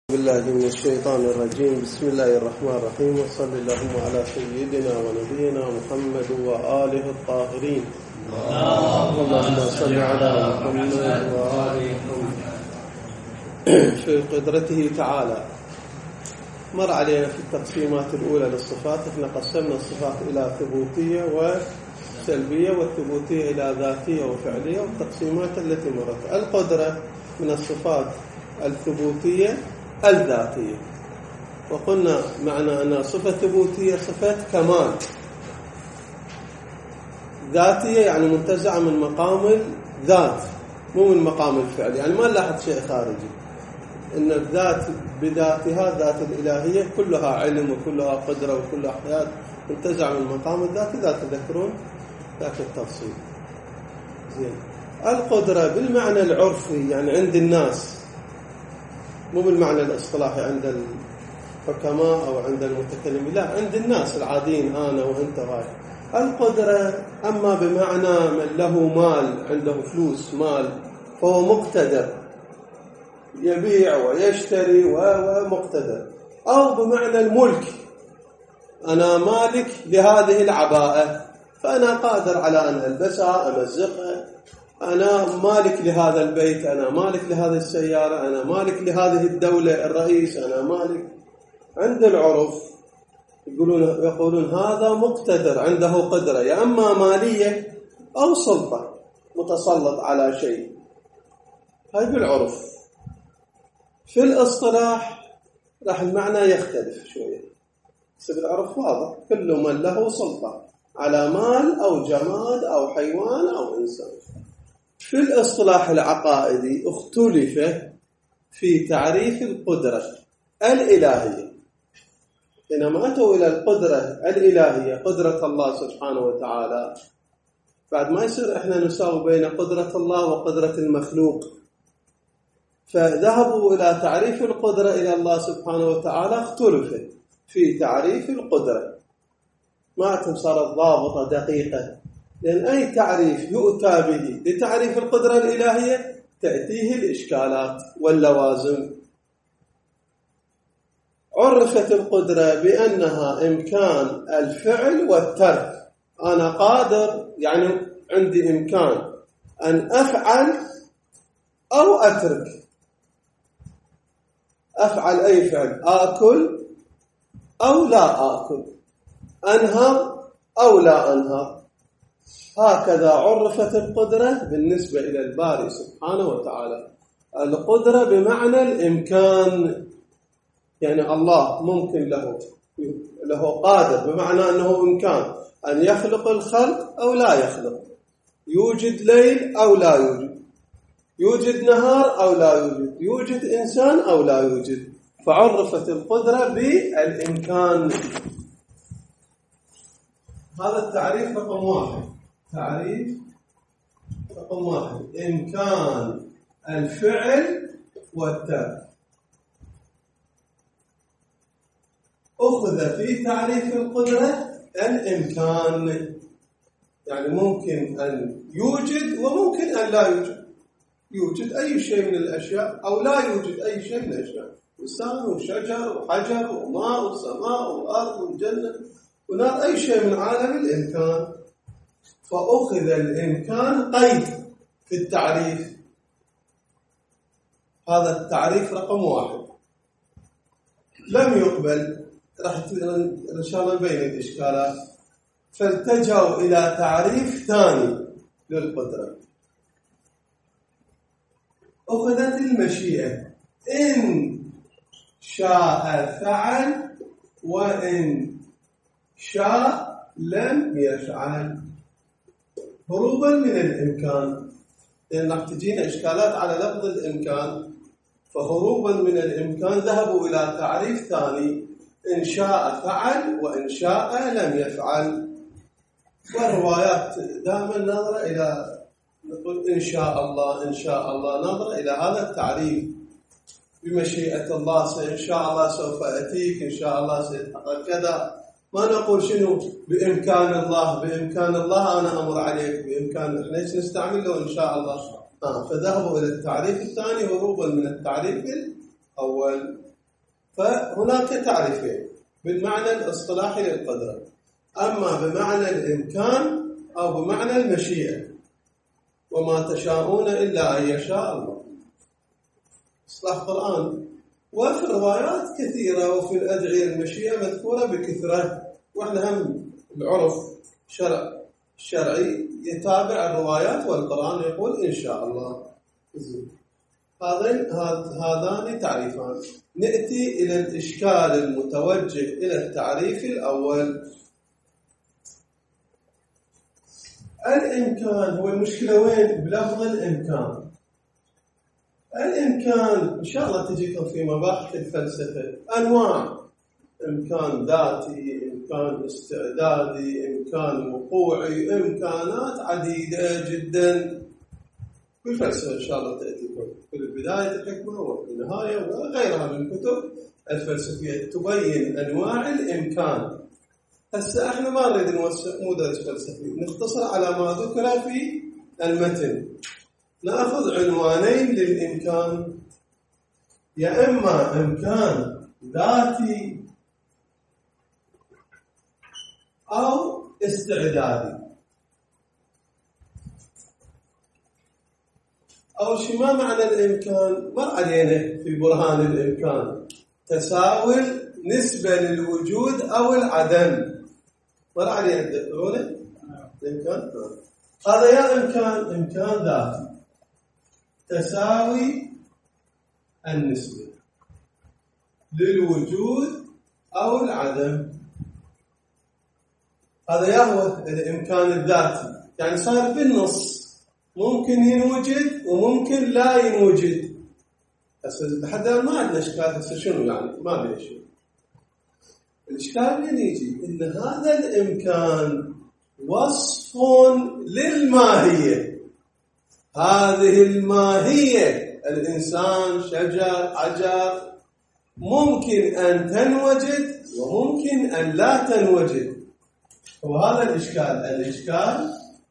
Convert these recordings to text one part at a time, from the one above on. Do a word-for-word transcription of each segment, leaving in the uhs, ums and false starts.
بالله من الشيطان الرجيم. بسم الله الرحمن الرحيم، وصلى اللهم على سيدنا ونبينا محمد وآله الطاهرين. اللهم صل على محمد وآله محمد. في قدرته تعالى مر علينا في التقسيمات الأولى للصفات، احنا قسمنا الصفات إلى ثبوتية وسلبية، والثبوتية إلى ذاتية وفعلية، والتقسيمات التي مرت. القدرة من الصفات الثبوتية الذاتية، وقلنا معنى أن صفة ثبوتية صفة كمال، ذاتية يعني منتزعة من مقام الذات مو من مقام الفعل، يعني ما نلاحظ شيء خارجي، إن الذات بذاتها ذات الإلهية كلها علم وكلها قدرة وكلها حياة منتزعة من مقام الذات. إذا تذكرون ذاك التفصيل زين. القدرة بالمعنى العرفي يعني عند الناس، مو بالمعنى الاصطلاحي عند الحكماء أو عند المتكلمين، لا، عند الناس العاديين أنا وأنت غاية. القدرة أما بمعنى من له مال، عنده فلوس مال، فهو مقتدر يبيع ويشتري ومقتدر، أو بمعنى الملك، أنا مالك لهذه العباءة فأنا قادر على أن ألبسها أمزقها، أنا مالك لهذا البيت، أنا مالك لهذه السيارة، أنا مالك لهذه الدولة الرئيس، أنا مالك. عند العرف يقولون يقولون هذا مقتدر، عنده قدرة يا أما مالية أو سلطة، متسلط على شيء. هاي بالعرف. في الاصطلاح راح المعنى يختلف شوية، بس بالعرف واضح، كل من له سلطة على مال أو جماد أو حيوان أو إنسان. في الاصطلاح العقائدي اختلف في تعريف القدرة الإلهية. حينما أتوا إلى القدرة الإلهية، قدرة الله سبحانه وتعالى، بعد ما يصير إحنا نساوي بين قدرة الله وقدرة المخلوق، فذهبوا إلى تعريف القدرة إلى الله سبحانه وتعالى، اختلف في تعريف القدرة. ما صارت ضابطة دقيقة، لأن أي تعريف يؤتى به لتعريف القدرة الإلهية تأتيه الإشكالات واللوازم. عرفت القدرة بأنها إمكان الفعل والترك، أنا قادر يعني عندي إمكان أن أفعل أو أترك، أفعل أي فعل، آكل أو لا آكل، أنهض أو لا أنهض. هكذا عرفت القدرة بالنسبة إلى الباري سبحانه وتعالى. القدرة بمعنى الإمكان، يعني الله ممكن له له قادر، بمعنى أنه إمكان أن يخلق الخلق أو لا يخلق، يوجد ليل أو لا يوجد، يوجد نهار أو لا يوجد، يوجد إنسان أو لا يوجد. فعرفت القدرة بالإمكان. هذا التعريف رقم واحد. تعريف رقم واحد، إمكان الفعل والترك. أخذ في تعريف القدرة الإمكان، يعني ممكن أن يوجد وممكن أن لا يوجد، يوجد أي شيء من الأشياء أو لا يوجد أي شيء من الأشياء، إنسان وشجر وحجر وماء وسماء وأرض وجنة ونار، أي شيء من عالم الإمكان. فأخذ الإمكان قيد في التعريف. هذا التعريف رقم واحد لم يقبل، راح إن شاء الله نبين الإشكالات. فالتجوا إلى تعريف ثاني للقدرة. أخذت المشيئة، إن شاء فعل وإن شاء لم يفعل، هروبا من الإمكان، لأن راح تجينا إشكالات على لفظ الإمكان. فهروبا من الإمكان ذهبوا إلى تعريف ثاني، إن شاء فعل وإن شاء لم يفعل. والروايات دائما نظرة إلى، نقول إن شاء الله إن شاء الله، نظرة إلى هذا التعريف. بمشيئة الله إن شاء الله سوف أتيك، إن شاء الله سيتحقق كذا. ما نقول شنو بإمكان الله، بإمكان الله أنا أمر عليك، بإمكان، ليش نستعمل له إن شاء الله. آه فذهبوا إلى التعريف الثاني هروبا من التعريف الأول. فهناك تعريفين بالمعنى الاصطلاحي للقدرة، أما بمعنى الإمكان أو بمعنى المشيئة، وما تشاءون إلا أن يشاء الله. إصلاح قرآن. وفي روايات كثيرة وفي الأدعية المشيئة مذكورة بكثرة، وإحنا هم العرف شرع الشرعي يتابع الروايات والقرآن يقول إن شاء الله. هذين هذان تعريفان. نأتي إلى الإشكال المتوجه إلى التعريف الأول. الإمكان هو المشكلة وين؟ بلفظ الإمكان. الإمكان إن شاء الله تجيكم في مباحث الفلسفة أنواع: إمكان ذاتي، إمكان استعدادي، إمكان وقوعي، إمكانات عديدة جدا في الفلسفة. إن شاء الله تأتيكم في بداية الحكمة وفي النهاية وغيرها من الكتب الفلسفية تبين أنواع الإمكان. هسه احنا ما نريد نوسع، مو درس فلسفي، نختصر على ما ذكر في المتن. نأخذ عنوانين للإمكان: يا إما إمكان ذاتي أو استعدادي. أول شيء ما معنى الإمكان؟ مر علينا في برهان الإمكان تساوي نسبة للوجود أو العدم. مر علينا تذكرونه الإمكان هذا يا إمكان إمكان ذاتي تساوي النسبة للوجود أو العدم. هذا يا هو الإمكان الذاتي، يعني صار بالنص، ممكن ينوجد وممكن لا ينوجد. هسه لحد الآن ما عندنا إشكال. هسه شنو يعني؟ ما بين شيء. الإشكال من يجي إن هذا الإمكان وصف للماهية. هذه الماهية الإنسان، شجر، حجر، ممكن أن تنوجد وممكن أن لا تنوجد. وهذا الإشكال. الإشكال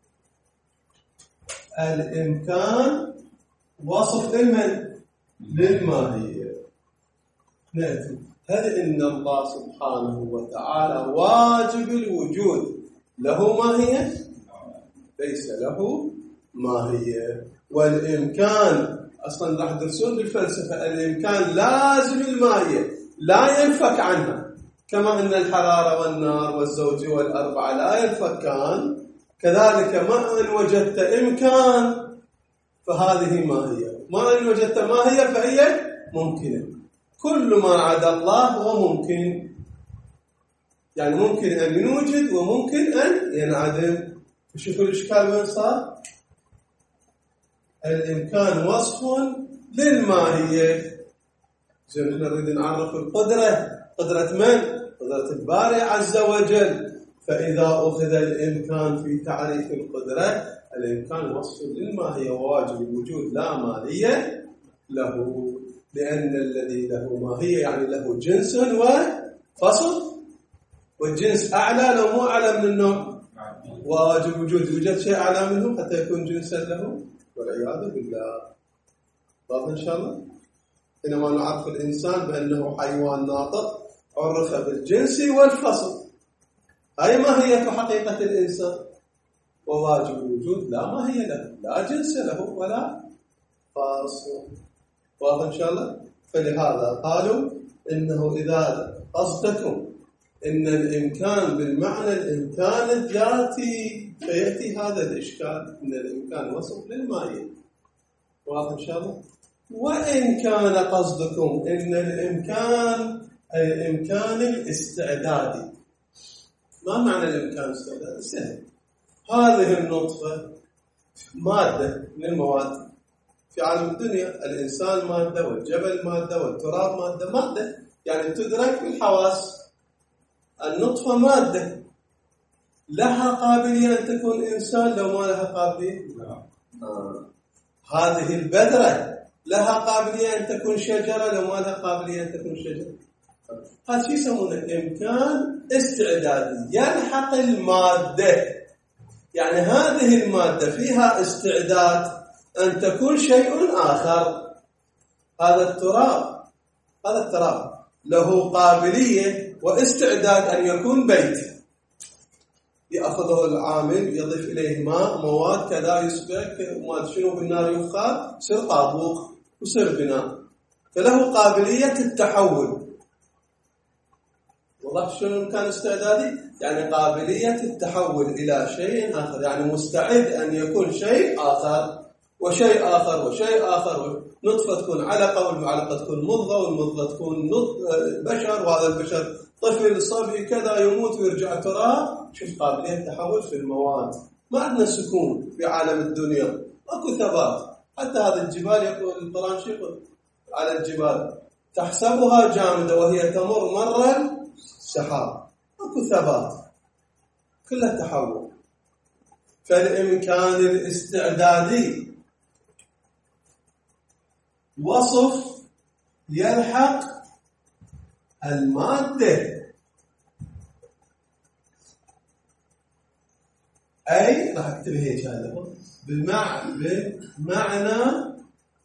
الإمكان وصف لمن؟ للماهية. نأتي: هل إن الله سبحانه وتعالى واجب الوجود له ماهية؟ ليس له ماهية. والإمكان أصلا راح تدرسون بالفلسفة الإمكان لازم الماهية، لا ينفك عنها، كما أن الحرارة والنار والزوج والأربعة لا ينفكان، كذلك ما أن وجدت إمكان فهذه ماهية، ما أن وجدت ماهية فهي ممكنة. كل ما عدا الله هو ممكن، يعني ممكن أن ينوجد وممكن أن ينعدم. شوفوا الإشكال وين صار؟ الإمكان وصف للماهية. زين احنا نريد نعرف القدرة. قدرة من؟ قدرة الباري عز وجل. فإذا أخذ الإمكان في تعريف القدرة، الإمكان وصف للماهية وواجب الوجود لا ماهية له، لأن الذي له ماهية يعني له جنس وفصل، والجنس أعلى لو مو أعلى من النوع. واجب الوجود يوجد شيء أعلى منه حتى يكون جنسا له، والعياذ بالله. واضح إن شاء الله؟ حينما نعرف الإنسان بأنه حيوان ناطق عرف بالجنس والفصل، هاي ماهية حقيقة الإنسان. وواجب الوجود لا ماهية له، لا جنس له ولا فصل. واضح إن شاء الله؟ فلهذا قالوا إنه إذا قصدكم إن الإمكان بالمعنى الإمكان الذاتي فيأتي هذا الإشكال، إن الإمكان وصف للماهية. واضح إن شاء الله؟ وإن كان قصدكم إن الإمكان أي الإمكان الاستعدادي. ما معنى الإمكان الاستعدادي؟ سهل. هذه النطفة مادة من المواد في عالم الدنيا، الإنسان مادة والجبل مادة والتراب مادة، مادة يعني تدرك بالحواس. النطفة مادة لها قابلية أن تكون إنسان لو ما لها قابلية؟ لا. آه. هذه البذرة لها قابلية أن تكون شجرة لو ما لها قابلية أن تكون شجرة؟ هذا شيء يسمونه إمكان استعدادي يلحق المادة. يعني هذه المادة فيها استعداد أن تكون شيء آخر. هذا التراب هذا التراب له قابلية واستعداد أن يكون بيت، يأخذه العامل يضيف إليه ماء مواد كذا يسبك وما شنو بالنار يفخر يصير طابوق ويصير بناء، فله قابلية التحول. والله شنو كان استعدادي؟ يعني قابلية التحول إلى شيء آخر، يعني مستعد أن يكون شيء آخر وشيء آخر وشيء آخر، نطفة تكون علقة والعلقة تكون مضغة والمضغة تكون بشر وهذا البشر طفل صبي كذا يموت ويرجع تراب. شوف قابلية التحول في المواد. ما عندنا سكون في عالم الدنيا، اكو ثبات. حتى هذه الجبال يقول القرآن شيء على الجبال تحسبها جامدة وهي تمر مر السحاب، اكو ثبات كلها تحول. فالإمكان الاستعدادي وصف يلحق المادة، أي راح أكتب هيك هذا بمعنى بمعنى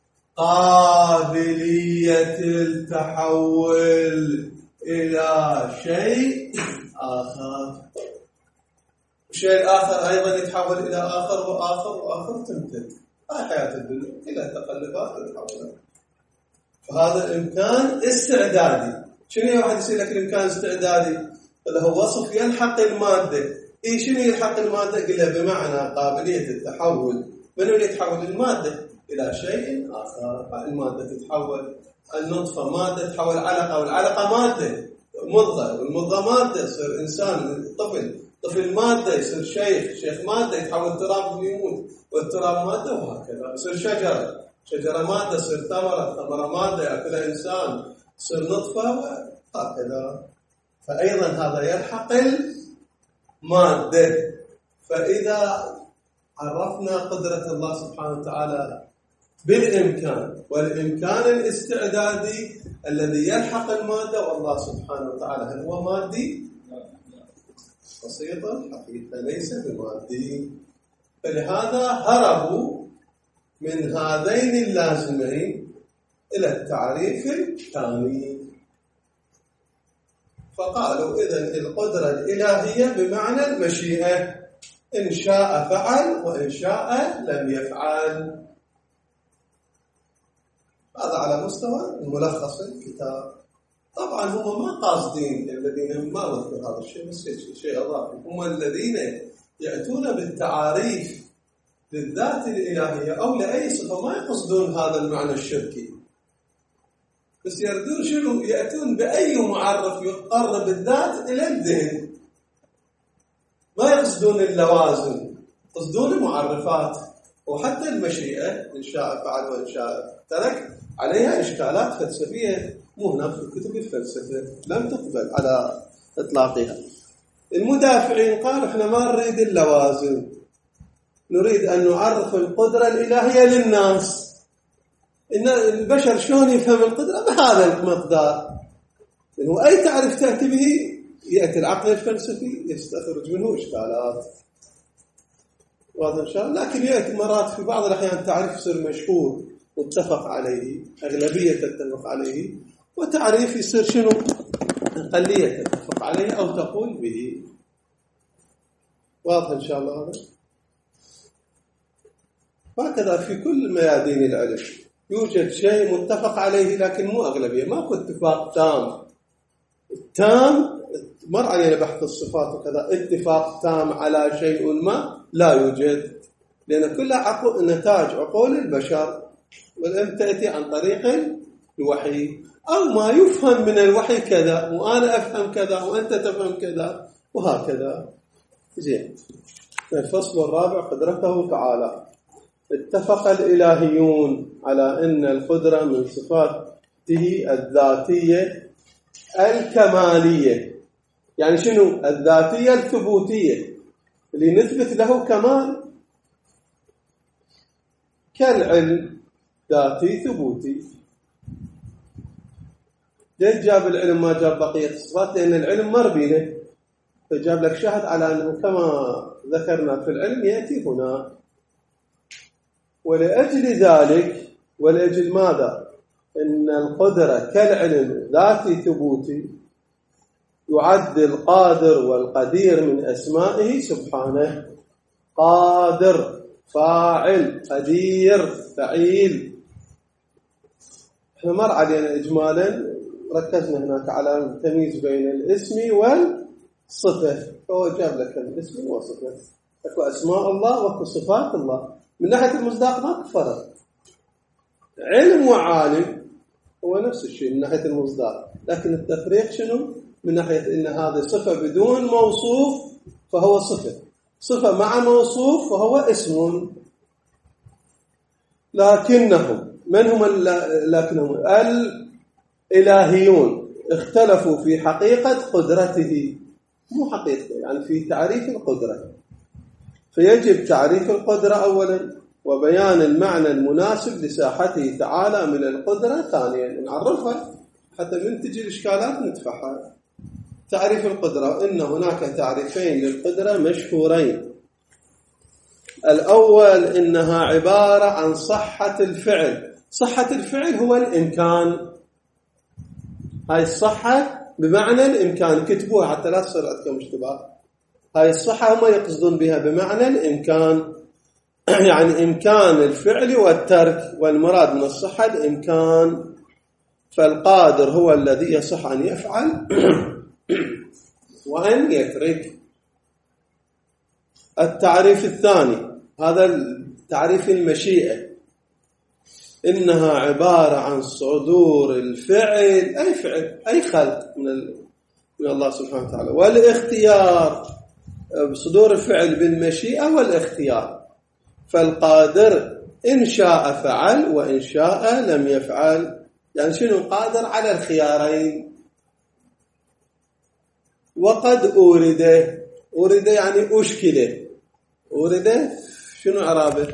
قابلية التحول إلى شيء آخر. الشيء الآخر أيضا يتحول إلى آخر وآخر وآخر تمتد. هاي حياة الدنيا كلها تقلبات وتحولات. فهذا الإمكان استعدادي. شنو واحد يصير لك الإمكان استعدادي؟ اللي هو وصف يلحق المادة. إيه شنو يلحق المادة؟ قلها بمعنى قابلية التحول. من اللي يتحول المادة إلى شيء آخر؟ المادة تتحول، النطفة مادة تتحول علقة، والعلقة مادة مضغة، والمضغة مادة يصير إنسان طفل، طفل مادة يصير شيخ، شيخ مادة يتحول تراب ويموت، والتراب مادة، وهكذا يصير شجرة، شجرة مادة يصير ثمرة، ثمرة مادة يأكلها إنسان يصير نطفة، وهكذا. فأيضا هذا يلحق المادة. فإذا عرفنا قدرة الله سبحانه وتعالى بالإمكان، والإمكان الاستعدادي الذي يلحق المادة، والله سبحانه وتعالى هل هو مادي؟ بسيطة حقيقة ليس بمادي. فلهذا هربوا من هذين اللازمين إلى التعريف الثاني، فقالوا إذن القدرة الإلهية بمعنى المشيئة، إن شاء فعل وإن شاء لم يفعل. هذا على مستوى الملخص الكتاب. طبعا هم ما قاصدين، الذين ما وذكر هذا الشيء بس شيء اضافي، هم الذين ياتون بالتعاريف للذات الالهيه او لاي صفه ما يقصدون هذا المعنى الشركي، بس يردون شنو؟ ياتون باي معرف يقرب الذات الى الذهن، ما يقصدون اللوازم، يقصدون المعرفات. وحتى المشيئه ان شاء فعل وان شاء ترك عليها اشكالات فلسفيه مو هنا في كتب الفلسفة لم تقبل على إطلاقها. المدافعين قالوا إحنا ما نريد اللوازم، نريد أن نعرف القدرة الإلهية للناس، إن البشر شلون يفهم القدرة بهذا المقدار، لأنه أي تعريف تأتي به يأتي العقل الفلسفي يستخرج منه إشكالات، واضح إن شاء الله. لكن يأتي مرات في بعض الأحيان تعريف يصير مشهور متفق عليه، أغلبية تتفق عليه، وتعريف يصير شنو؟ أقلية تتفق عليه أو تقول به. واضح إن شاء الله هذا. وهكذا في كل ميادين العلم يوجد شيء متفق عليه لكن مو أغلبية، ماكو اتفاق تام. التام مر علينا بحث الصفات وكذا، اتفاق تام على شيء ما لا يوجد، لأن كلها عقو... نتاج عقول البشر، والعلم تأتي عن طريق الوحي أو ما يفهم من الوحي كذا، وأنا أفهم كذا وأنت تفهم كذا وهكذا. زين. الفصل الرابع قدرته تعالى. اتفق الإلهيون على أن القدرة من صفاته الذاتية الكمالية. يعني شنو؟ الذاتية الثبوتية اللي نثبت له كمال، كالعلم ذاتي ثبوتي. ليش جاب العلم ما جاب بقية الصفات؟ لأن العلم مر بينه، فجاب لك شاهد على أنه كما ذكرنا في العلم يأتي هنا. ولأجل ذلك، ولأجل ماذا؟ إن القدرة كالعلم ذاتي ثبوتي، يعد القادر والقدير من أسمائه سبحانه. قادر فاعل، قدير فعيل. احنا مر علينا إجمالا، ركزنا هناك على التمييز بين الاسم والصفة، هو جاب لك الاسم والصفة. اكو أسماء الله واكو صفات الله. من ناحية المصداق ما فرق، علم وعالم هو نفس الشيء من ناحية المصداق، لكن التفريق شنو؟ من ناحية إن هذه صفة بدون موصوف فهو صفة، صفة مع موصوف فهو اسم. لكنهم من هم لكنهم الإلهيون اختلفوا في حقيقة قدرته، مو حقيقة يعني في تعريف القدرة. فيجب تعريف القدرة أولا، وبيان المعنى المناسب لساحته تعالى من القدرة ثانيا، نعرفها حتى من تجي الإشكالات ندفعها. تعريف القدرة، إن هناك تعريفين للقدرة مشهورين. الأول إنها عبارة عن صحة الفعل. صحة الفعل هو الإمكان، هاي الصحة بمعنى الإمكان، كتبوها حتى لا تصير عندكم اشتباه. هاي الصحة هم يقصدون بها بمعنى الإمكان، يعني إمكان الفعل والترك، والمراد من الصحة الإمكان. فالقادر هو الذي يصح أن يفعل وأن يترك. التعريف الثاني هذا التعريف المشيئة، إنها عبارة عن صدور الفعل، أي فعل أي خلق من من الله سبحانه وتعالى، والاختيار، صدور الفعل بالمشيئة والاختيار. فالقادر إن شاء فعل وإن شاء لم يفعل، يعني شنو؟ قادر على الخيارين. وقد أورد، أورد يعني أشكله، أورد شنو عرابه؟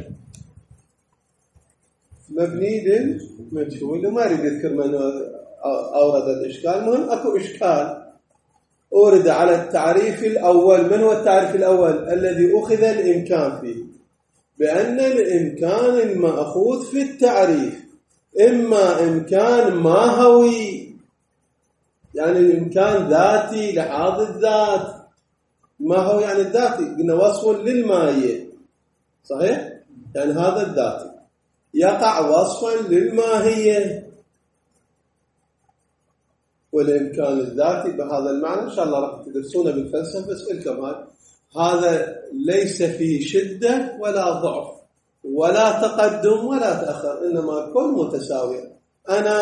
مبني للمجهول، وما يريد يذكر من أورد الإشكال. مهم أكو إشكال أورد على التعريف الأول. من هو التعريف الأول؟ الذي أخذ الإمكان فيه، بأن الإمكان المأخوذ في التعريف إما إمكان ماهوي، يعني الإمكان ذاتي لحاظ الذات. ما هو يعني الذاتي، قلنا وصف للماهية، صحيح؟ يعني هذا الذاتي يقع وصفا للماهية، والإمكان الذاتي بهذا المعنى إن شاء الله راح تدرسونه بالفلسفة. أسألكم هذا هذا ليس فيه شدة ولا ضعف ولا تقدم ولا تأخر، إنما كل متساوي. أنا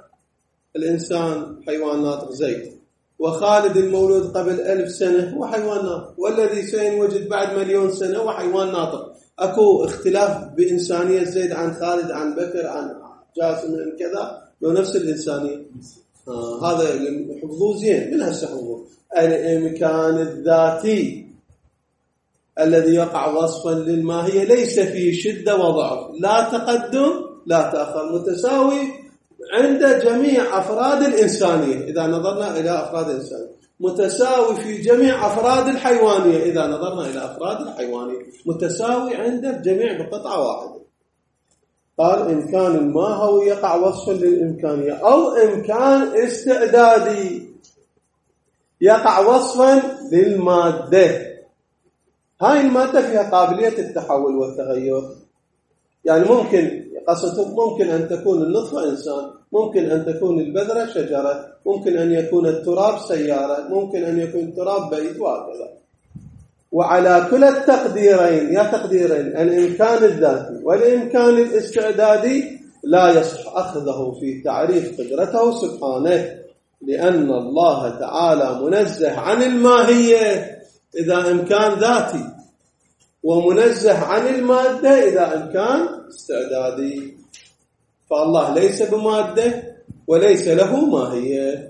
الإنسان حيوان ناطق زيد، وخالد المولود قبل ألف سنة هو حيوان ناطق، والذي سينوجد بعد مليون سنة هو حيوان ناطق. أكو اختلاف بإنسانية زيد عن خالد عن بكر عن جاسم من كذا، لو نفس الإنسانية. آه هذا حفظوه زين، من هسه حفظوه. الإمكان الذاتي الذي يقع وصفا للماهية ليس فيه شدة وضعف، لا تقدم لا تأخر، متساوي عند جميع أفراد الإنسانية إذا نظرنا إلى أفراد الإنسانية، متساوي في جميع أفراد الحيوانية إذا نظرنا إلى أفراد الحيوانية، متساوي عند الجميع بقطعة واحدة. قال إن كان ما هو يقع وصفا للإمكانية أو إمكان استعدادي يقع وصفا للمادة. هاي المادة فيها قابلية التحول والتغير، يعني ممكن قصته ممكن أن تكون النطفة إنسان، ممكن أن تكون البذرة شجرة، ممكن أن يكون التراب سيارة، ممكن أن يكون التراب بيت، وهكذا. وعلى كل التقديرين يا تقديرين الإمكان الذاتي والإمكان الاستعدادي لا يصح أخذه في تعريف قدرته سبحانه، لأن الله تعالى منزه عن الماهية إذا إمكان ذاتي، ومنزه عن المادة إذا إمكان استعدادي. فالله ليس بمادة وليس له ماهية.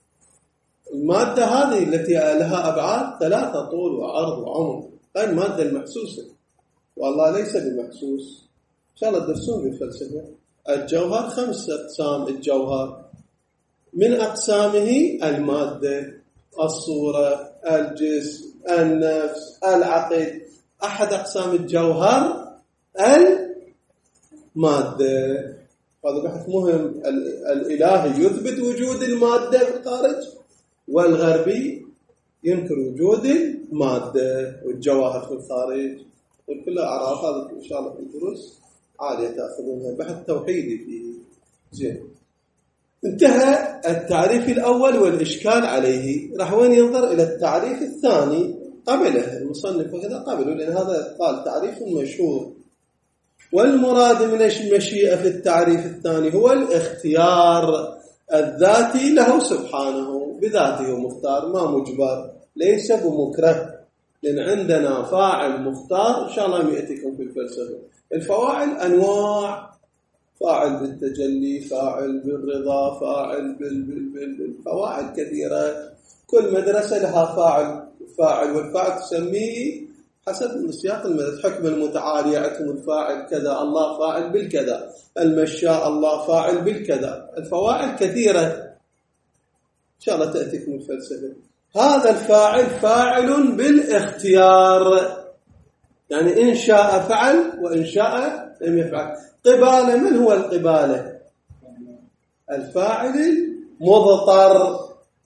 المادة هذه التي لها أبعاد ثلاثة، طول وعرض وعمق، هاي المادة المحسوسة، والله ليس بمحسوس. إن شاء الله تدرسون بالفلسفة. الجوهر خمسة أقسام. الجوهر من أقسامه المادة، الصورة، الجسم، النفس، العقل. أحد أقسام الجوهر المادة. هذا بحث مهم. الإلهي يثبت وجود المادة في الخارج، والغربي ينكر وجود المادة والجواهر في الخارج. وكل أعراف هذا إن شاء الله في الدروس عالية تأخذونها، بحث توحيدي فيه. زين، انتهى التعريف الأول والإشكال عليه. راح وين ينظر إلى التعريف الثاني قبله المصنف وكذا قبله، لأن هذا قال تعريف مشهور. والمراد من المشيئة في التعريف الثاني هو الاختيار الذاتي له سبحانه، بذاته مختار ما مجبر، ليس بمكره. لأن عندنا فاعل مختار إن شاء الله يأتيكم في الفلسفة. الفواعل أنواع، فاعل بالتجلي، فاعل بالرضا، فاعل بالفواعل كثيرة. كل مدرسة لها فاعل فاعل والفاعل تسميه حسب سياق المدرسة. حكم المتعالي يعتمد فاعل كذا، الله فاعل بالكذا، المشاء الله فاعل بالكذا. الفواعل كثيرة إن شاء الله تأتيكم الفلسفة. هذا الفاعل فاعل بالاختيار، يعني إن شاء فعل وإن شاء لم يفعل. قبالة، من هو القبالة؟ الفاعل المضطر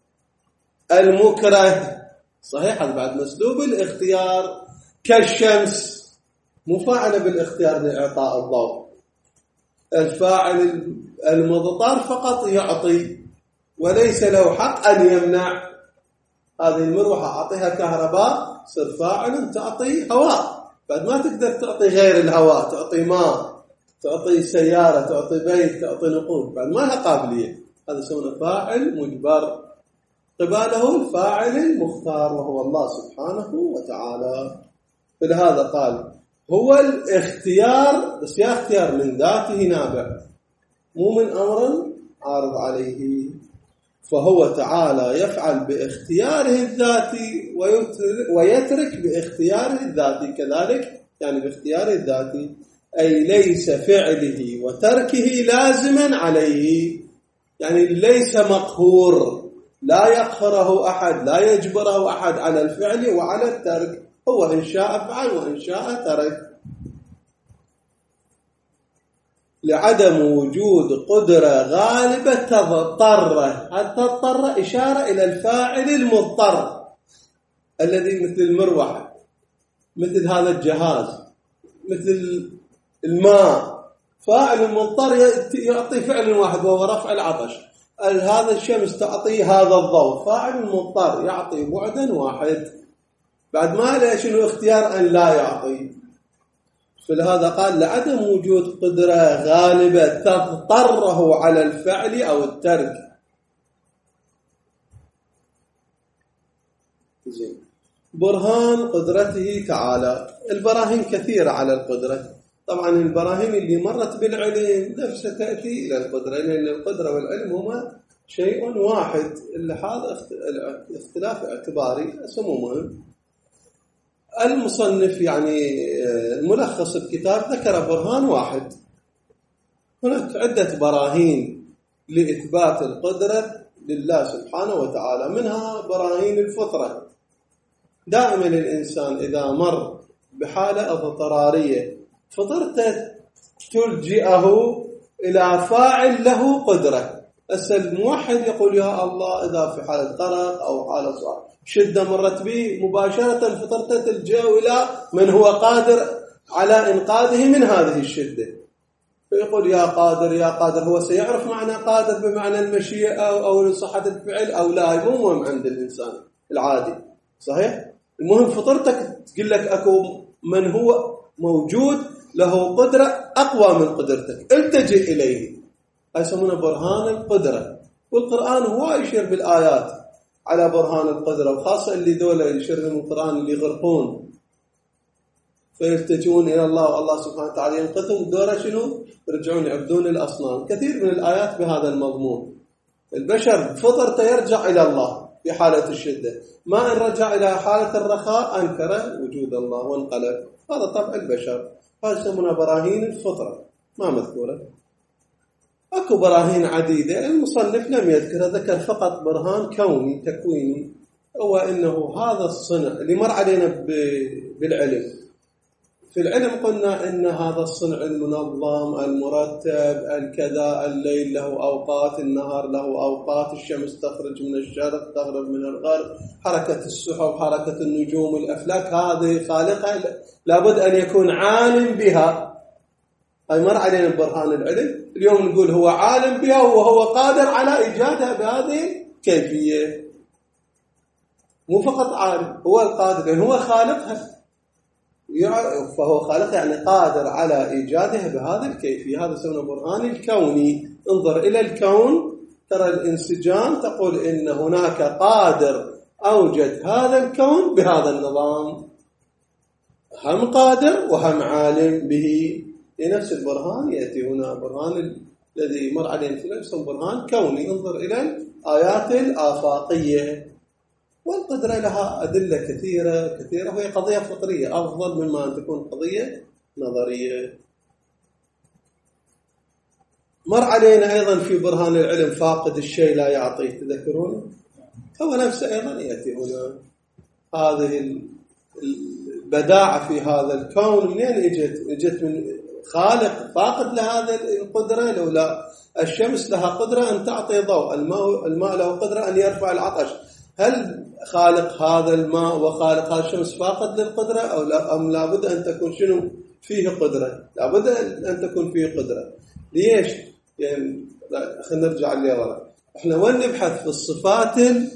المكره. صحيح، هذا بعد مسلوب الاختيار. كالشمس مفاعلة بالاختيار لإعطاء الضوء. الفاعل المضطر فقط يعطي وليس له حق أن يمنع. هذه المروحة أعطيها كهرباء، صر فاعل تعطي هواء، بعد ما تقدر تعطي غير الهواء، تعطي ماء، تعطي سيارة، تعطي بيت، تعطي نقود، بعد ما لها قابلية. هذا يسمونه فاعل مجبر. قباله الفاعل المختار وهو الله سبحانه وتعالى. فلهذا قال هو الاختيار، بس يا اختيار من ذاته نابع، مو من أمر عارض عليه. فهو تعالى يفعل باختياره الذاتي ويترك باختياره الذاتي كذلك، يعني باختياره الذاتي، أي ليس فعله وتركه لازما عليه، يعني ليس مقهور، لا يقهره أحد، لا يجبره أحد على الفعل وعلى الترك. هو إن شاء فعل وإن شاء ترك. لعدم وجود قدرة غالبة تضطر. هذا تضطر إشارة إلى الفاعل المضطر الذي مثل المروحة، مثل هذا الجهاز، مثل الماء. فاعل المضطر يعطي فعل واحد وهو رفع العطش. هذا الشمس تعطي هذا الضوء، فاعل المضطر يعطي بعدا واحد، بعد ما له شنو اختيار أن لا يعطي. فلهذا قال لعدم وجود قدرة غالبة تضطره على الفعل أو الترك. زين. برهان قدرته تعالى. البراهين كثيرة على القدرة. طبعا البراهين اللي مرت بالعلم نفسها تأتي إلى القدرة، لأن القدرة والعلم هما شيء واحد. اللي هذا اختلاف اعتباري سموه. المصنف يعني الملخص الكتاب ذكر برهان واحد. هناك عدة براهين لإثبات القدرة لله سبحانه وتعالى، منها براهين الفطرة. دائما الإنسان إذا مر بحالة اضطرارية فطرته تلجئه إلى فاعل له قدرة. بس الموحد يقول يا الله إذا في حالة غرق أو حالة صعبة شدة مرت به، مباشرة فطرته تلجئه إلى من هو قادر على إنقاذه من هذه الشدة، فيقول يا قادر يا قادر. هو سيعرف معنى قادر بمعنى المشيئة أو صحة الفعل أو لا، مو مهم عند الإنسان العادي. صحيح؟ المهم فطرتك تقول لك أكو من هو موجود له قدرة أقوى من قدرتك، التجئ إليه. يسمونه برهان القدرة. والقرآن هو يشير بالآيات على برهان القدرة، وخاصة اللي دولة يشير من القرآن اللي يغرقون فيلتجون إلى الله والله سبحانه وتعالى ينقذهم. دورة شنو؟ يرجعون يعبدون الأصنام. كثير من الآيات بهذا المضمون. البشر فطرته يرجع إلى الله في حالة الشدة، ما إن رجع إلى حالة الرخاء أنكر وجود الله وانقلب. هذا طبع البشر. هذا يسمونه براهين الفطرة، ما مذكورة. أكو براهين عديدة المصنف لم يذكر، ذكر فقط برهان كوني تكويني، هو إنه هذا الصنع اللي مر علينا بالعلم في العلم قلنا إن هذا الصنع المنظم المرتب الكذا، الليل له أوقات، النهار له أوقات، الشمس تخرج من الشرق تغرب من الغرب، حركة السحب، حركة النجوم، الأفلاك، هذه خالقها لابد أن يكون عالم بها. هاي مر علينا برهان العلم. اليوم نقول هو عالم بها وهو قادر على إيجادها بهذه الكيفية. مو فقط عالم، هو القادر، يعني هو خالقها، فهو خالق يعني قادر على إيجادها بهذه الكيفية. هذا يسمونه برهان الكوني. انظر إلى الكون، ترى الانسجام، تقول إن هناك قادر أوجد هذا الكون بهذا النظام، هم قادر وهم عالم به. لنفس البرهان يأتي هنا برهان الذي مر علينا في الأجسام برهان كوني. انظر إلى الآيات الآفاقية، والقدرة لها أدلة كثيرة كثيرة، وهي قضية فطرية أفضل مما أن تكون قضية نظرية. مر علينا أيضا في برهان العلم فاقد الشيء لا يعطيه، تذكرون؟ هو نفسه أيضا يأتي هنا. هذه البداعة في هذا الكون منين اجت؟ اجت من خالق فاقد لهذا القدرة. لولا الشمس لها قدرة أن تعطي ضوء، الماء, الماء له قدرة أن يرفع العطش. هل خالق هذا الماء وخالق هذا الشمس فاقد للقدرة أو لا؟ أم لابد أن تكون شنو فيه قدرة؟ لابد أن تكون فيه قدرة. ليش؟ يعني خلينا نرجع لورا. احنا وين نبحث؟ في الصفات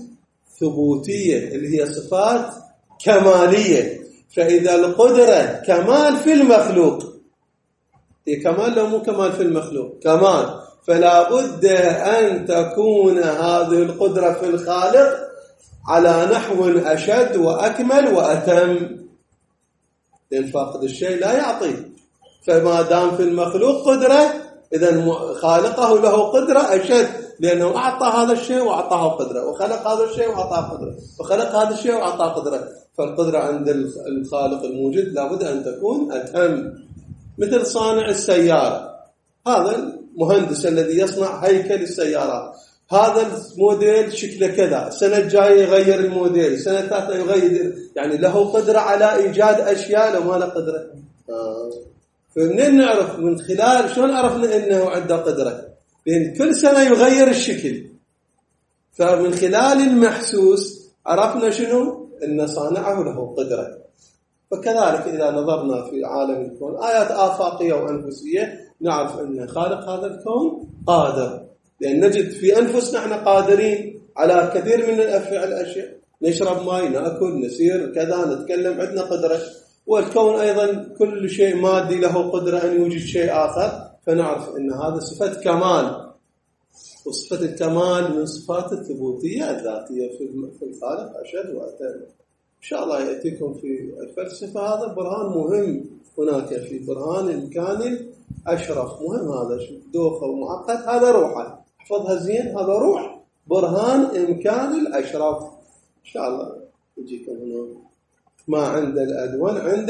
الثبوتية اللي هي صفات كمالية. فإذا القدرة كمال في المخلوق، هي كمال لو مو كمال في المخلوق، كمال، فلا بد أن تكون هذه القدرة في الخالق على نحو أشد وأكمل وأتم. لأن فاقد الشيء لا يعطيه. فما دام في المخلوق قدرة، إذن خالقه له قدرة أشد، لأنه أعطى هذا الشيء وأعطاه قدرة، وخلق هذا الشيء وأعطاه قدرة، وخلق هذا الشيء وأعطاه قدرة. فالقدرة عند الخالق الموجود لابد أن تكون أتم. مثل صانع السيارة، هذا المهندس الذي يصنع هيكل السيارات، هذا الموديل شكله كذا، السنة الجاية يغير الموديل، السنة الثالثة يغير، يعني له قدرة على إيجاد أشياء لو ما له قدرة. آه. فمنين نعرف؟ من خلال شلون عرفنا إنه عنده قدرة؟ لأن كل سنة يغير الشكل، فمن خلال المحسوس عرفنا شنو؟ إن صانعه له قدرة. فكذلك إذا نظرنا في عالم الكون آيات آفاقية وأنفسية نعرف أن خالق هذا الكون قادر، لأن نجد في أنفسنا احنا قادرين على كثير من الأشياء، نشرب ماء، نأكل، نسير كذا، نتكلم، عندنا قدرة. والكون أيضا كل شيء مادي له قدرة أن يوجد شيء آخر، فنعرف أن هذا صفة كمال. وصفة الكمال من صفات الثبوتية الذاتية في الخالق أشد وأتم. إن شاء الله يأتيكم في الفلسفة هذا برهان مهم. هناك في برهان إمكان أشرف مهم، هذا دوخة ومعقد، هذا روحه، احفظها زين، هذا روح برهان إمكان الأشرف. إن شاء الله يجيكم هنا ما عند الأدوان عند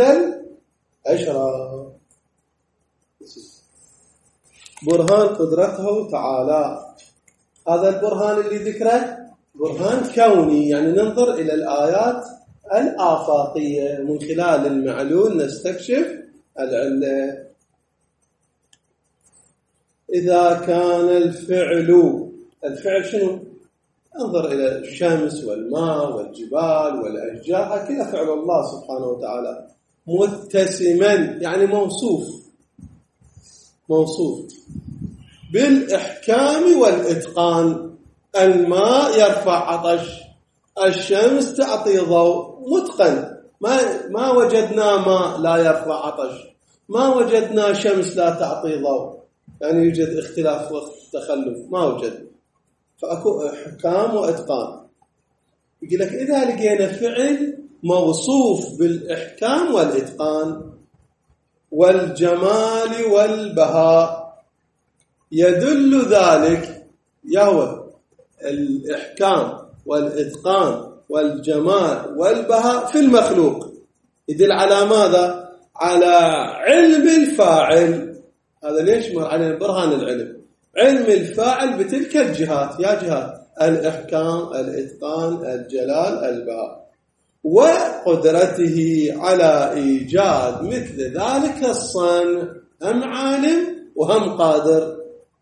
الأشرف. برهان قدرته تعالى، هذا البرهان اللي ذكره برهان كوني، يعني ننظر إلى الآيات الآفاقية من خلال المعلول نستكشف العلة. إذا كان الفعل، الفعل شنو؟ انظر إلى الشمس والماء والجبال والأشجار، كذا فعل الله سبحانه وتعالى متسما، يعني موصوف موصوف بالإحكام والإتقان. الماء يرفع عطش، الشمس تعطي ضوء، متقن. ما ما وجدنا ماء لا يرفع عطش، ما وجدنا شمس لا تعطي ضوء، يعني يوجد اختلاف وتخلف، ما وجد. فأكو إحكام وإتقان. يقول لك إذا لقينا فعل موصوف بالإحكام والإتقان والجمال والبهاء، يدل ذلك يهو الإحكام والإتقان والجمال والبهاء في المخلوق، يدل على ماذا؟ على علم الفاعل. هذا ليش مر علينا برهان العلم؟ علم الفاعل بتلك الجهات، يا جهات الإحكام، الإتقان، الجلال، البهاء. وقدرته على إيجاد مثل ذلك الصنع، هم عالم وهم قادر.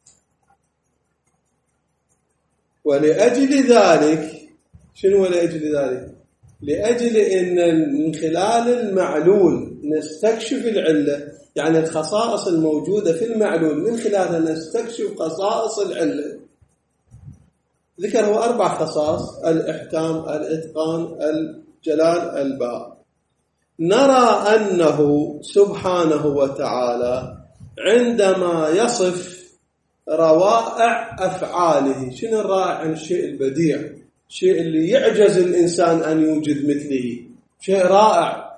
ولأجل ذلك، شنو لأجل ذلك؟ لأجل أن من خلال المعلول نستكشف العلة، يعني الخصائص الموجودة في المعلول من خلالها نستكشف خصائص العلة. ذكر هو أربع خصائص: الإحكام، الإتقان، الجلال، البهاء. نرى أنه سبحانه وتعالى عندما يصف روائع أفعاله، شنو الرائع؟ عن الشيء البديع، الشيء اللي يعجز الإنسان أن يوجد مثله، شيء رائع.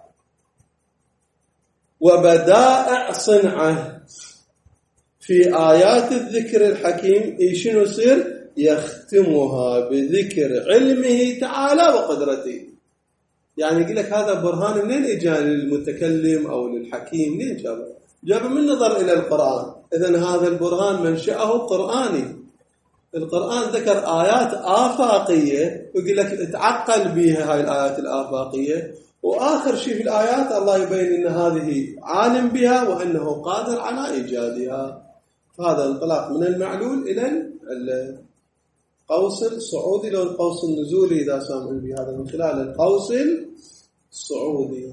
وبدائع صنعه في آيات الذكر الحكيم، شنو يصير؟ يختمها بذكر علمه تعالى وقدرته. يعني يقول لك هذا برهان منين اجى للمتكلم أو للحكيم؟ منين جابه؟ جابه من نظر إلى القرآن. إذن هذا البرهان منشأه قرآني. القرآن ذكر آيات آفاقية ويقول لك تعقل بها هاي الآيات الآفاقية، وآخر شيء في الآيات الله يبين أن هذه عالم بها وأنه قادر على إيجادها. فهذا انطلاق من المعلول إلى القوس الصعودي، لو القوس النزولي إذا سامعين بهذا من خلال القوس الصعودي.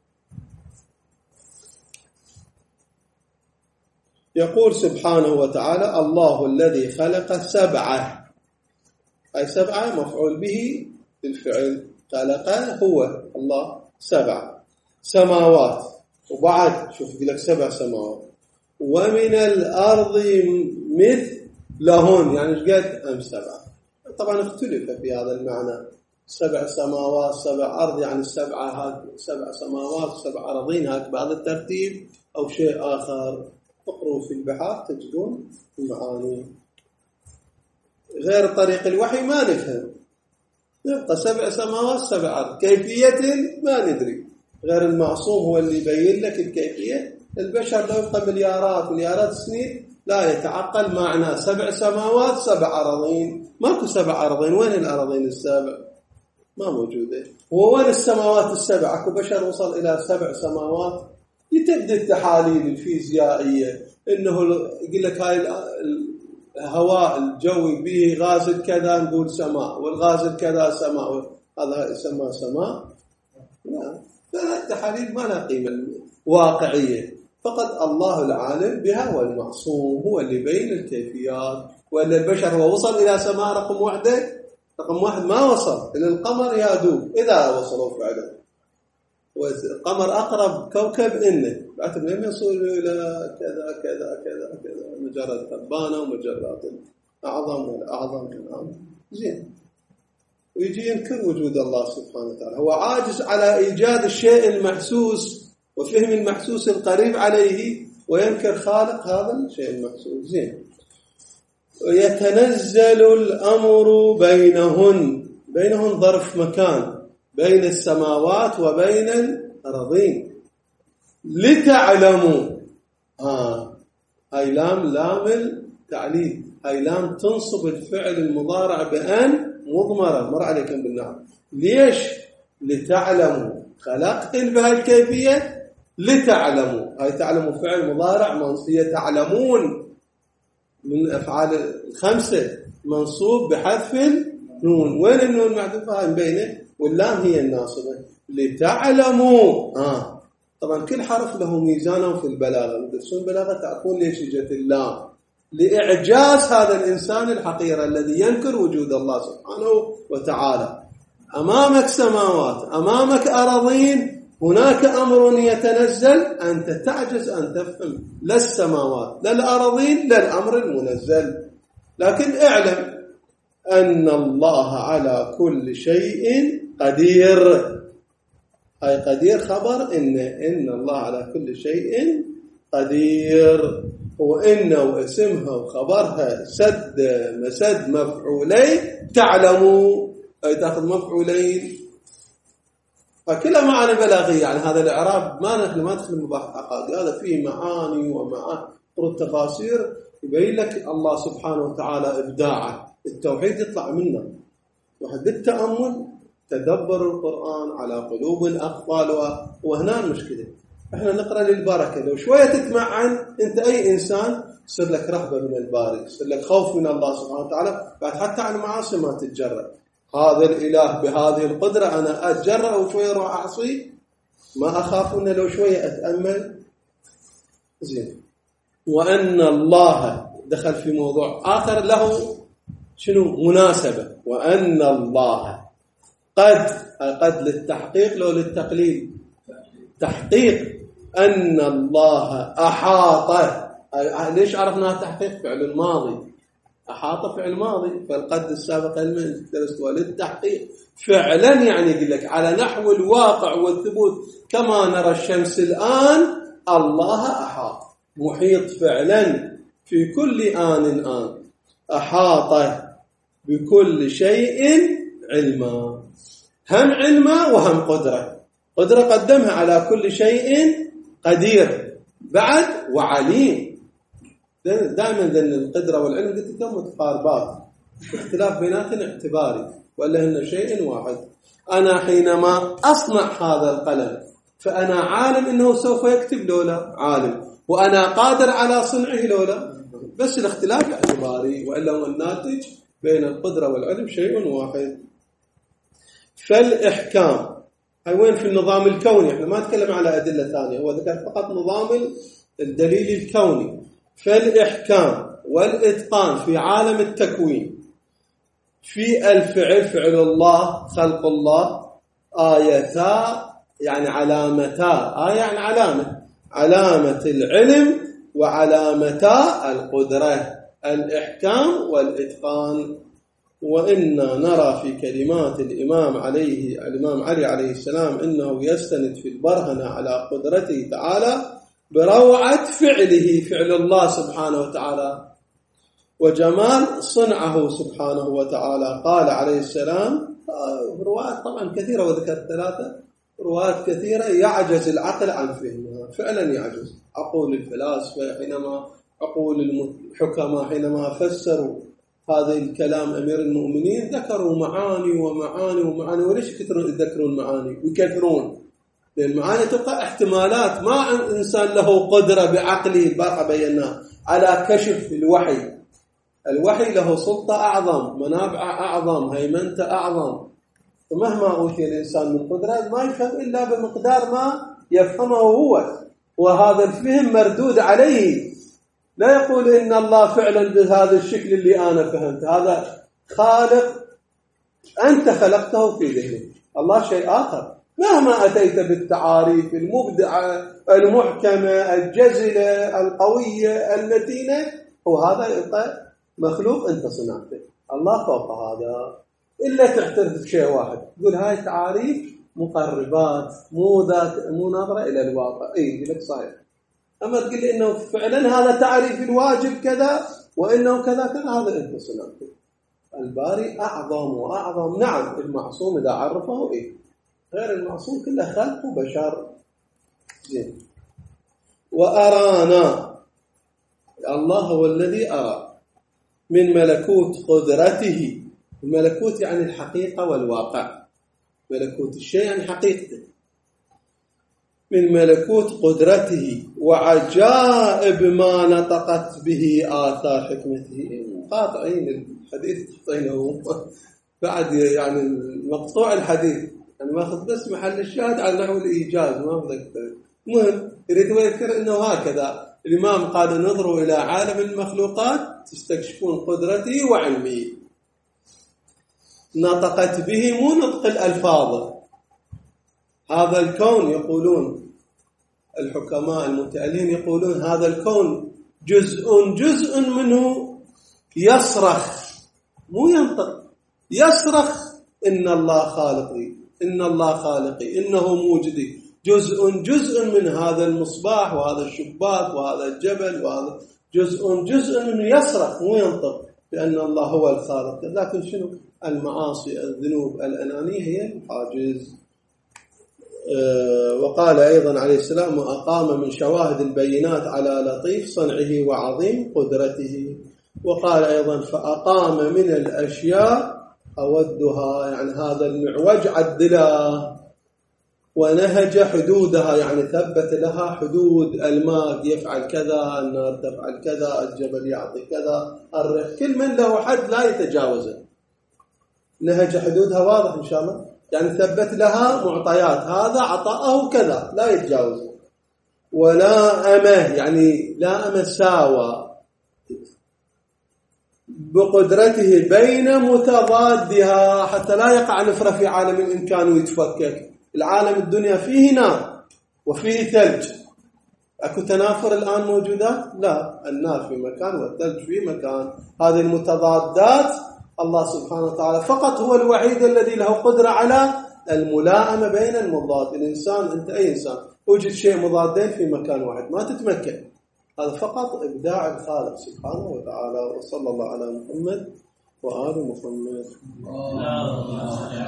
يقول سبحانه وتعالى: الله الذي خلق سبعة، أي سبعة مفعول به بالفعل، خلق هو الله سبع سماوات، وبعد شوف يقول لك سبع سماوات، ومن الأرض مثلهن، يعني ايش قد؟ أم سبعة. طبعا اختلف في هذا المعنى، سبع سماوات سبع أرض، يعني السبعة هاك سبع سماوات سبع أرضين هاك بهذا الترتيب أو شيء آخر. اقروا في البحار تجدون المعاني. غير طريق الوحي ما نفهم، يبقى سبع سماوات سبع أرض، كيفية ما ندري. غير المعصوم هو اللي يبين لك الكيفية. البشر لو يبقى مليارات مليارات السنين لا يتعقل معنى سبع سماوات سبع أراضين. ماكو سبع أراضين، وين الأراضين السبع؟ ما موجودة. ووين السماوات السبع؟ اكو بشر وصل إلى سبع سماوات. يتبدأ التحاليل الفيزيائية إنه يقول لك هاي الهواء الجوي به غاز كذا نقول سماء، والغاز كذا سماء، هذا يسمى سماء. لا، فالتحاليل ما لها قيمة واقعية. فقط الله العالم بها والمعصوم هو اللي بين الكيفيات. وإلا البشر هو وصل إلى سماء رقم واحدة، رقم واحد ما وصل إلى القمر يادوب إذا وصلوا فعلا. والقمر أقرب كوكب إنه بعد لم يصل إلى كذا كذا كذا كذا مجرد ثبانة ومجرات الأعظم والأعظم كلام زين. ويجي ينكر وجود الله سبحانه وتعالى، هو عاجز على إيجاد الشيء المحسوس وفهم المحسوس القريب عليه، وينكر خالق هذا الشيء المحسوس. زين. ويتنزل الأمر بينهن، بينهن ظرف مكان، بين السماوات وبين الأرضين، لتعلموا. آه. هاي لام لام التعليل، هاي لام تنصب الفعل المضارع بأن مضمرة، مر عليكم بالنعم. ليش؟ لتعلموا، خلقت بهالكيفية لتعلموا. هاي تعلموا فعل مضارع منصوب، تعلمون من أفعال الخمسة منصوب بحذف النون. وين النون محذوفة؟ هاي بينه، واللام هي الناصبة. لتعلموا. آه. طبعا كل حرف له ميزانه في البلاغة، مدرسون البلاغة تعرفون ليش جت اللام، لإعجاز هذا الإنسان الحقير الذي ينكر وجود الله سبحانه وتعالى. أمامك سماوات، أمامك أراضين، هناك أمر يتنزل، أنت تعجز أن تفهم لا السماوات لا الأراضين لا الأمر المنزل. لكن اعلم أن الله على كل شيء قدير. هاي قدير خبر إن إن الله على كل شيء قدير، وإنه واسمها وخبرها سد مسد مفعولين. تعلموا أي تأخذ مفعولين، فكلها معاني بلاغية. يعني هذا الإعراب ما ندخل ما ندخل مباحث عقادي، هذا فيه معاني ومعاني التفاسير يبين لك الله سبحانه وتعالى إبداعه. التوحيد يطلع منه واحد بالتأمل تدبر القرآن على قلوب أقفالها. وهنا المشكلة، احنا نقرأ للبركة، لو شوية تتمعن انت أي إنسان يصير لك رهبة من الباري، يصير لك خوف من الله سبحانه وتعالى، بعد حتى على المعاصي ما تتجرأ. هذا الإله بهذه القدرة أنا أتجرأ وشوية أروح أعصيه؟ ما أخاف أن لو شوية أتأمل. زين. وأن الله دخل في موضوع آخر له شنو مناسبة، وأن الله قد قد للتحقيق لو للتقليل؟ تحقيق. أن الله أحاط. ليش عرفنا تحقيق؟ فعل الماضي. أحاط فعل ماضي، فالقد السابق درستوا للتحقيق فعلا، يعني يقول لك على نحو الواقع والثبوت كما نرى الشمس الآن الله أحاط، محيط فعلا في كل آن آن. أحاط بكل شيء علما، هم علما وهم قدرة. قدرة قدمها على كل شيء قدير، بعد وعليم. دائما ذن القدرة والعلم قلت لكم متقاربات، اختلاف بيناتهم اعتباري، ولا هن شيء واحد. أنا حينما أصنع هذا القلم فأنا عالم إنه سوف يكتب لولا عالم، وأنا قادر على صنعه لولا، بس الاختلاف اعتباري، وإلا هو الناتج بين القدرة والعلم شيء واحد. فالإحكام هاي وين في النظام الكوني، احنا ما نتكلم على أدلة ثانية، هو ذكر فقط نظام الدليل الكوني. فالإحكام والإتقان في عالم التكوين، في الفعل فعل الله خلق الله، آيتا يعني علامتا، آية يعني علامة، علامة العلم وعلامتا القدرة، الإحكام والإتقان. وإنا نرى في كلمات الإمام عليه الإمام علي عليه السلام إنه يستند في البرهنة على قدرته تعالى بروعة فعله، فعل الله سبحانه وتعالى، وجمال صنعه سبحانه وتعالى. قال عليه السلام، روايات طبعا كثيرة وذكرت ثلاثة روايات كثيرة يعجز العقل عن فهمها، فعلا يعجز. عقول الفلاسفة حينما عقول الحكماء حينما فسروا هذا الكلام أمير المؤمنين ذكروا معاني ومعاني ومعاني، وليش يكثرون يذكرون معاني ويكثرون؟ لأن المعاني تبقى احتمالات، ما إنسان له قدرة بعقله باقى بيناه على كشف الوحي. الوحي له سلطة أعظم، منابع أعظم، هيمنة أعظم. ومهما أوتي الإنسان من قدرة ما يفهم إلا بمقدار ما يفهمه هو، وهذا الفهم مردود عليه. لا يقول إن الله فعلا بهذا الشكل اللي أنا فهمت، هذا خالق أنت خلقته في ذهنك، الله شيء آخر. مهما أتيت بالتعاريف المبدعة المحكمة الجزلة القوية المتينة، وهذا مخلوق أنت صنعته، الله فوق هذا. إلا تعترف بشيء واحد، تقول هاي تعاريف مقربات، مو ذات مو ناظرة إلى الواقع. إيه لك صحيح. أما تقول لي إنه فعلا هذا تعريف الواجب كذا وإنه كذا كذا، هذا أنت صنعته. الباري أعظم وأعظم. نعم المعصوم إذا عرفه إيه، غير المعصوم كله خلق وبشر. زين. وأرانا، الله هو الذي أرى من ملكوت قدرته. الملكوت يعني الحقيقة والواقع، ملكوت الشيء يعني حقيقته. من ملكوت قدرته وعجائب ما نطقت به آثار حكمته. قاطعين الحديث قاطعينه بعد يعني مقطوع الحديث، يعني ماخذ بس محل الشاهد على نحو الإيجاز، ما أذكر. المهم يريد يذكر إنه هكذا الإمام قال نظروا إلى عالم المخلوقات تستكشفون قدرته وعلمه. نطقت به مو نطق الألفاظ، هذا الكون يقولون الحكماء المتألين يقولون هذا الكون جزء جزء منه يصرخ، مو ينطق، يصرخ إن الله خالقي، إن الله خالقي، إنه موجدي. جزء جزء من هذا المصباح وهذا الشباك وهذا الجبل، وهذا جزء جزء منه يصرخ مو ينطق بأن الله هو الخالق. لكن شنو؟ المعاصي الذنوب الأنانية هي الحاجز. أه وقال أيضا عليه السلام وأقام من شواهد البينات على لطيف صنعه وعظيم قدرته. وقال أيضا فأقام من الأشياء أودها يعني هذا المعوج عدله، ونهج حدودها يعني ثبت لها حدود، الماء يفعل كذا، النار تفعل كذا، الجبل يعطي كذا، الريح، كل من له حد لا يتجاوزه. نهج حدودها واضح إن شاء الله، يعني ثبت لها معطيات، هذا عطاءه كذا لا يتجاوزه. ولا أمه يعني لا أمه ساوى بقدرته بين متضادها حتى لا يقع نفرة في عالم الإمكان ويتفكك. العالم الدنيا فيه نار وفيه ثلج، أكو تنافر الآن موجودات؟ لا، النار في مكان والثلج في مكان. هذه المتضادات الله سبحانه وتعالى فقط هو الوحيد الذي له قدرة على الملائمة بين المضاد. الإنسان أنت أي إنسان وجد شيء مضادين في مكان واحد ما تتمكن، هذا فقط إبداع الخالق سبحانه وتعالى. وصلى الله على محمد وآل محمد.